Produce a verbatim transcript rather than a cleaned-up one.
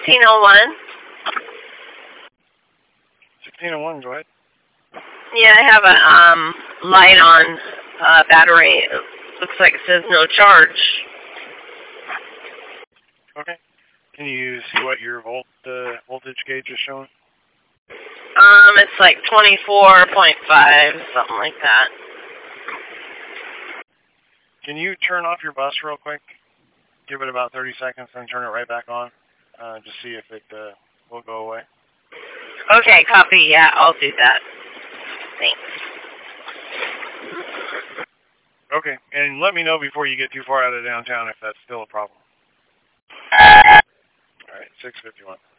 sixteen oh one. sixteen oh one, go ahead. Yeah, I have a um light on uh, battery. It looks like it says no charge. Okay. Can you see what your volt uh, voltage gauge is showing? Um, it's like twenty-four point five, something like that. Can you turn off your bus real quick? Give it about thirty seconds, then turn it right back on. Uh, just see if it uh, will go away. Okay, copy. Yeah, I'll do that. Thanks. Okay, and let me know before you get too far out of downtown if that's still a problem. All right, six fifty-one.